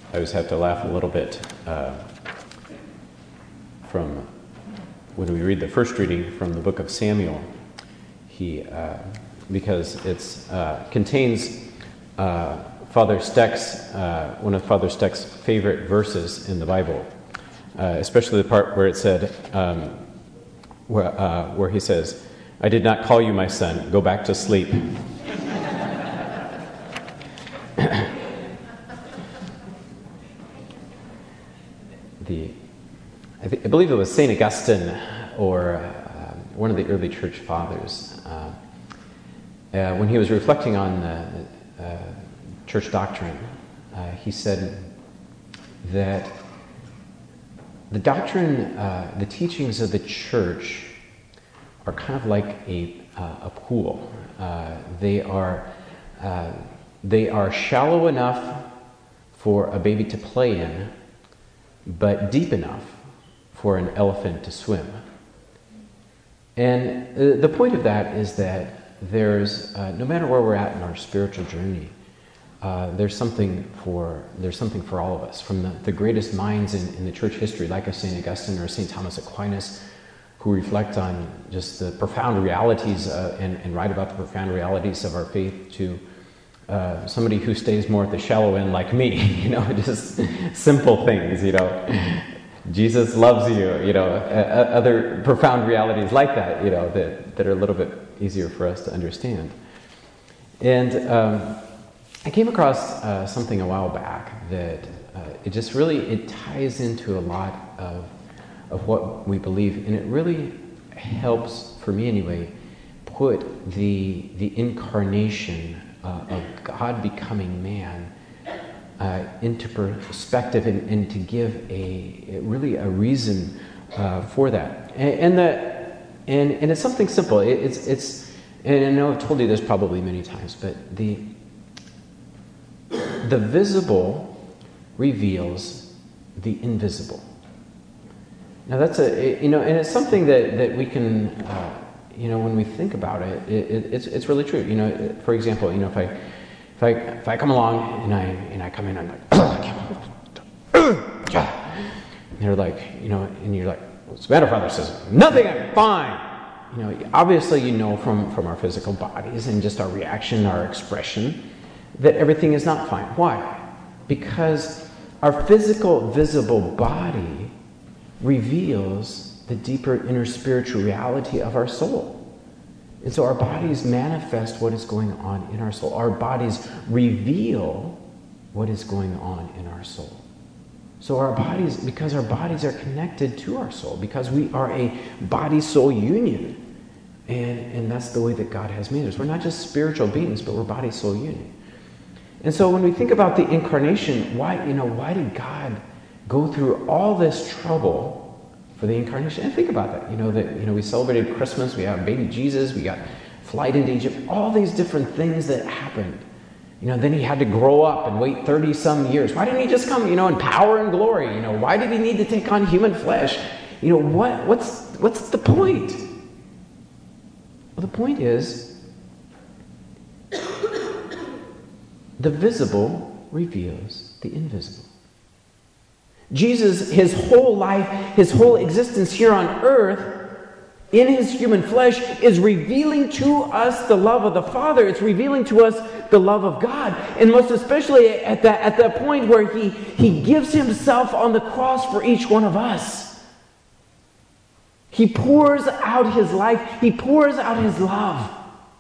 always have to laugh a little bit from when we read the first reading from the book of Samuel. Because it contains Father Steck's one of Father Steck's favorite verses in the Bible, especially the part where it said, where he says, "I did not call you my son. Go back to sleep." I believe it was St. Augustine or one of the early church fathers, when he was reflecting on the church doctrine, he said that the doctrine, the teachings of the church are kind of like a pool. They are shallow enough for a baby to play in, but deep enough for an elephant to swim. And the point of that is that there's no matter where we're at in our spiritual journey, there's something for all of us. From the greatest minds in the church history, like a St. Augustine or St. Thomas Aquinas, who reflect on just the profound realities and write about the profound realities of our faith, to somebody who stays more at the shallow end like me, just simple things, Jesus loves you, other profound realities like that, that are a little bit easier for us to understand. And I came across something a while back that it ties into a lot of what we believe, and it really helps, for me anyway, put the incarnation of God becoming man into perspective, and to give a reason for that. And it's something simple. It's and I know I've told you this probably many times, but the visible reveals the invisible. Now that's and it's something that we can, when we think about it, it's really true. For example, if I come along and I come in, I'm like, and they're like, and you're like, "What's the matter, Father?" Says, "Nothing, I'm fine." Obviously, from our physical bodies and just our reaction, our expression, that everything is not fine. Why? Because our physical, visible body reveals the deeper inner spiritual reality of our soul. And so our bodies manifest what is going on in our soul. Our bodies reveal what is going on in our soul. So because our bodies are connected to our soul, because we are a body-soul union. And that's the way that God has made us. We're not just spiritual beings, but we're body-soul union. And so when we think about the incarnation, why did God go through all this trouble for the incarnation? And think about that. We celebrated Christmas, we have baby Jesus, we got flight into Egypt, all these different things that happened. Then he had to grow up and wait 30 some years. Why didn't he just come, in power and glory? Why did he need to take on human flesh? What's the point? Well, the point is, the visible reveals the invisible. Jesus, his whole life, his whole existence here on earth, in his human flesh, is revealing to us the love of the Father. It's revealing to us the love of God. And most especially at that point where he gives himself on the cross for each one of us. He pours out his life. He pours out his love.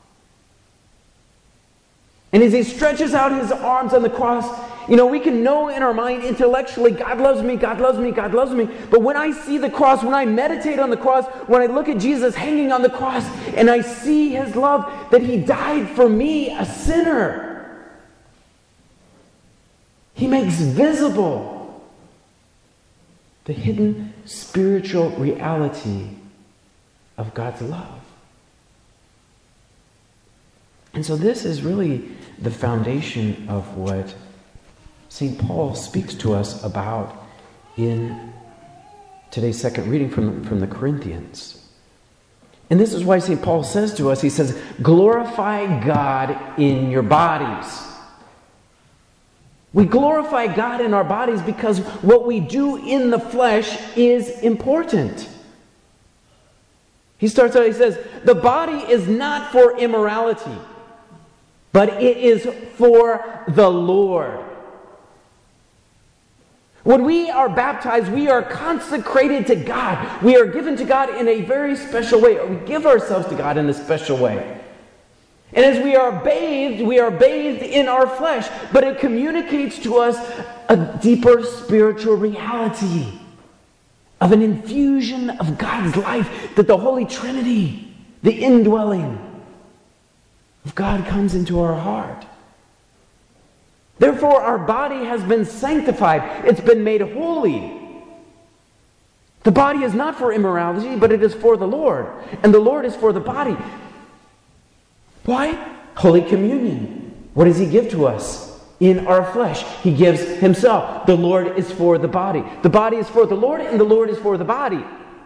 And as he stretches out his arms on the cross, we can know in our mind intellectually, God loves me, God loves me, God loves me. But when I see the cross, when I meditate on the cross, when I look at Jesus hanging on the cross, and I see his love, that he died for me, a sinner, he makes visible the hidden spiritual reality of God's love. And so this is really the foundation of what St. Paul speaks to us about in today's second reading from the Corinthians. And this is why St. Paul says to us, he says, glorify God in your bodies. We glorify God in our bodies because what we do in the flesh is important. He starts out, he says, the body is not for immorality, but it is for the Lord. When we are baptized, we are consecrated to God. We are given to God in a very special way. We give ourselves to God in a special way. And as we are bathed in our flesh, but it communicates to us a deeper spiritual reality of an infusion of God's life, that the Holy Trinity, the indwelling of God, comes into our heart. Therefore, our body has been sanctified. It's been made holy. The body is not for immorality, but it is for the Lord. And the Lord is for the body. Why? Holy Communion. What does He give to us? In our flesh, He gives Himself. The Lord is for the body. The body is for the Lord, and the Lord is for the body.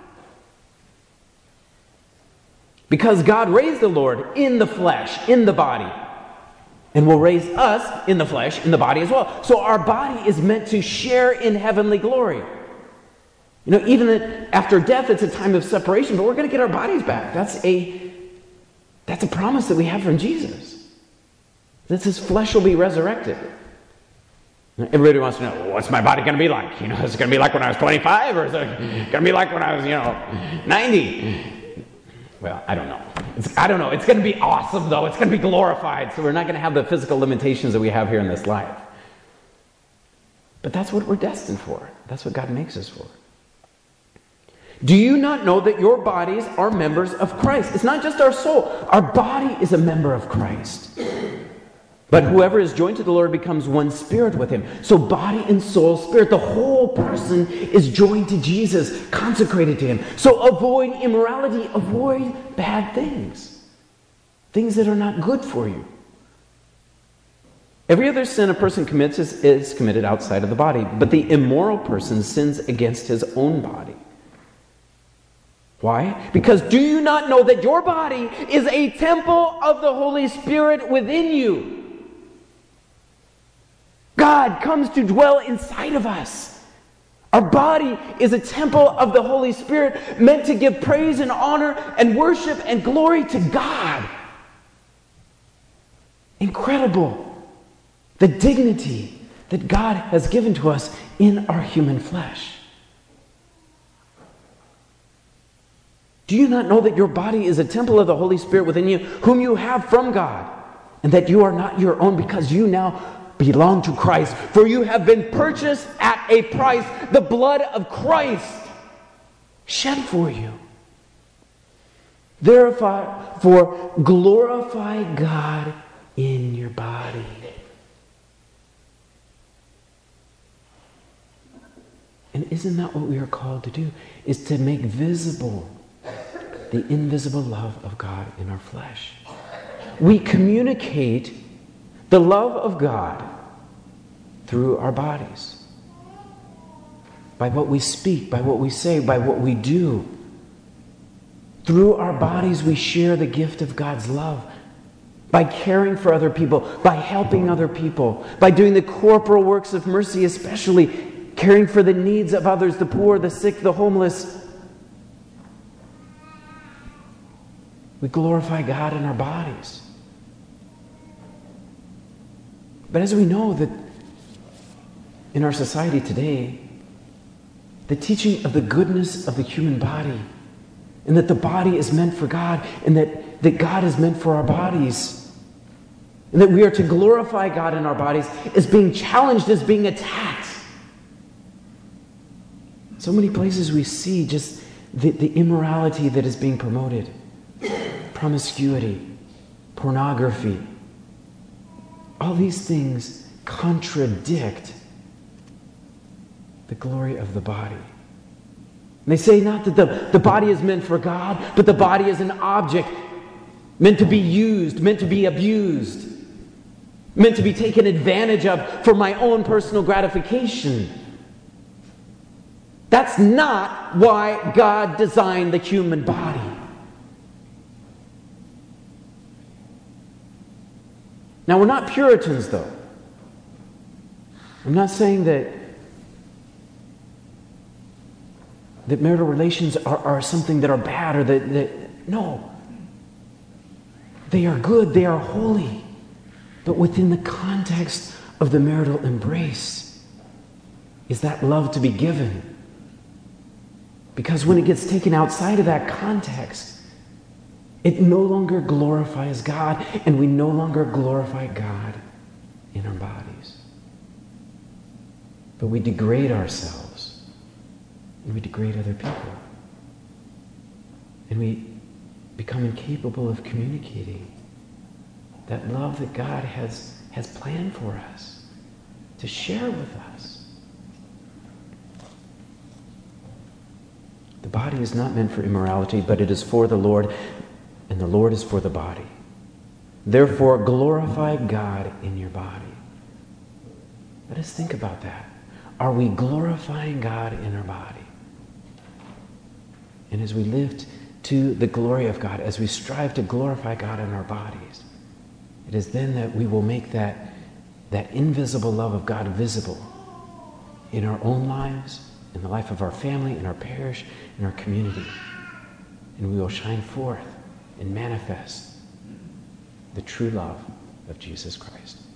Because God raised the Lord in the flesh, in the body, and will raise us in the flesh, in the body as well. So our body is meant to share in heavenly glory. You know, even after death, it's a time of separation, but we're going to get our bodies back. That's a promise that we have from Jesus. That His flesh will be resurrected. Everybody wants to know, well, what's my body going to be like? You know, is it going to be like when I was 25, or is it going to be like when I was, 90? Well, I don't know. It's going to be awesome, though. It's going to be glorified. So we're not going to have the physical limitations that we have here in this life. But that's what we're destined for. That's what God makes us for. Do you not know that your bodies are members of Christ? It's not just our soul. Our body is a member of Christ. But whoever is joined to the Lord becomes one spirit with Him. So body and soul, spirit, the whole person is joined to Jesus, consecrated to Him. So avoid immorality, avoid bad things. Things that are not good for you. Every other sin a person commits is committed outside of the body. But the immoral person sins against his own body. Why? Because do you not know that your body is a temple of the Holy Spirit within you? God comes to dwell inside of us. Our body is a temple of the Holy Spirit, meant to give praise and honor and worship and glory to God. Incredible. The dignity that God has given to us in our human flesh. Do you not know that your body is a temple of the Holy Spirit within you, whom you have from God, and that you are not your own, because you now belong to Christ? For you have been purchased at a price, the blood of Christ shed for you. Therefore, glorify God in your body. And isn't that what we are called to do? Is to make visible the invisible love of God in our flesh. We communicate the love of God through our bodies. By what we speak, by what we say, by what we do. Through our bodies we share the gift of God's love. By caring for other people, by helping other people, by doing the corporal works of mercy, especially caring for the needs of others, the poor, the sick, the homeless. We glorify God in our bodies. But as we know that in our society today, the teaching of the goodness of the human body, and that the body is meant for God, and that God is meant for our bodies, and that we are to glorify God in our bodies, is being challenged, is being attacked. So many places we see just the immorality that is being promoted. Promiscuity, pornography. All these things contradict the glory of the body. And they say not that the body is meant for God, but the body is an object meant to be used, meant to be abused, meant to be taken advantage of for my own personal gratification. That's not why God designed the human body. Now, we're not Puritans, though. I'm not saying that marital relations are something that are bad or that no. They are good, they are holy. But within the context of the marital embrace is that love to be given. Because when it gets taken outside of that context, it no longer glorifies God, and we no longer glorify God in our bodies. But we degrade ourselves, and we degrade other people. And we become incapable of communicating that love that God has planned for us to share with us. The body is not meant for immorality, but it is for the Lord, and the Lord is for the body. Therefore, glorify God in your body. Let us think about that. Are we glorifying God in our body? And as we live to the glory of God, as we strive to glorify God in our bodies, it is then that we will make that invisible love of God visible in our own lives, in the life of our family, in our parish, in our community. And we will shine forth and manifest the true love of Jesus Christ.